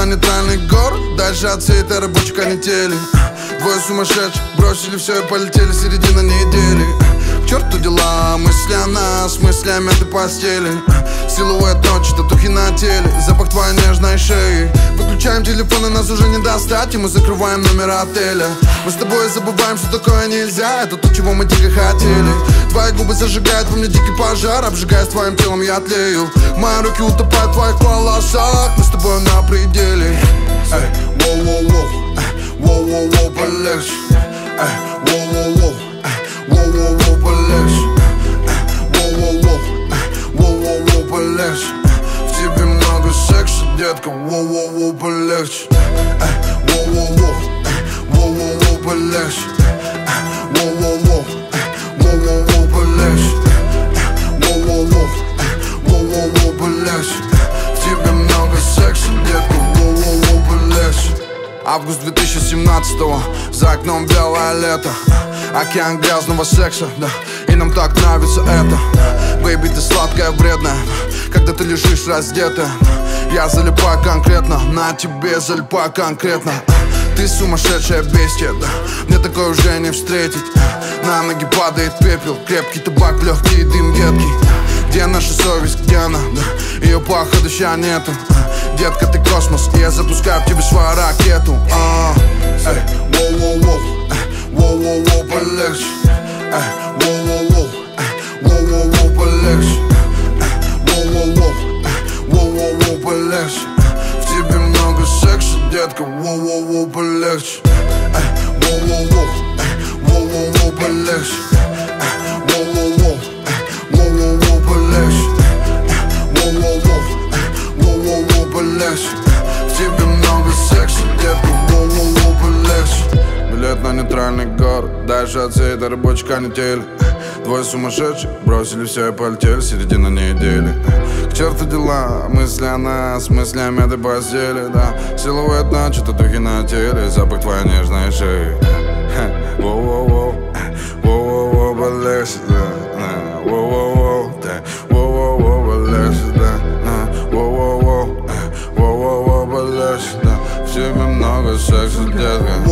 нейтральный город, дальше от всей этой рабочей канители. Двое сумасшедших бросили все и полетели, середина недели. К черту дела, мысли о нас, мысли о мятой постели. Силуэт ночи, татухи на теле, запах твоей нежной шеи. Выключаем телефоны, нас уже не достать, и мы закрываем номер отеля. Мы с тобой забываем, что такое нельзя, это то, чего мы дико хотели. Твои губы зажигают во мне дикий пожар, обжигаясь твоим телом, я тлею. Мои руки утопают в твоих волосах, мы с тобой на пределе. Эй, воу-воу-воу, воу-воу-воу, полегче. Эй, воу-воу-воу, воу-воу-воу, полегче. Воу-воу-воу, воу-воу-воу, полегче. В тебе много секса, детка, воу-воу-воу, полегче. Воу-воу-воу, воу-воу-воу, полегче. Воу-воу-воу, воу-воу-воу, полегче. Воу-воу-воу, воу-воу-воу, полегче. В тебе много секса, детка, воу-воу-воу, полегче. Август 2017-го, за окном белое лето. Океан грязного секса, да, и нам так нравится это. Бэйби, ты сладкая, вредная, когда ты лежишь раздетая. Я залипаю конкретно, на тебе залипаю конкретно. Ты сумасшедшая бестия, да, мне такое уже не встретить. На ноги падает пепел, крепкий табак, легкий дым едкий. Где наша совесть, где она, да, ее походу ща нету. Детка, ты космос, и я запускаю в тебе свою ракету. Эй, воу-воу-воу, воу-воу-воу, полегче. Эй, воу-воу-воу, воу-воу-воу, полегче. Воу-воу-воу, воу-воу-воу, полегче. В тебе много секса, детка, воу-воу-воу, полегче. Эй, воу-воу-воу, воу-воу-воу, полегче. Воу-воу-воу, воу-воу-воу, полегче. Воу-воу-воу, воу-воу-воу, полегче. В тебе много секса, детка, воу-воу-воу, полегче. Билет на нейтральный город, дальше от всей этой рабочей канители. Двое сумасшедших бросили все и полетели, середина недели. К черту дела, мысли о нас, мысли о мятой постели, да. Силуэт ночи, татухи на теле, запах твоей нежной шеи. Воу-воу-воу, воу-воу-воу, полегче, да. Воу-воу-воу, воу-воу-воу, полегче, да. Воу-воу-воу, воу-воу-воу, полегче, да. В тебе много секса, детка.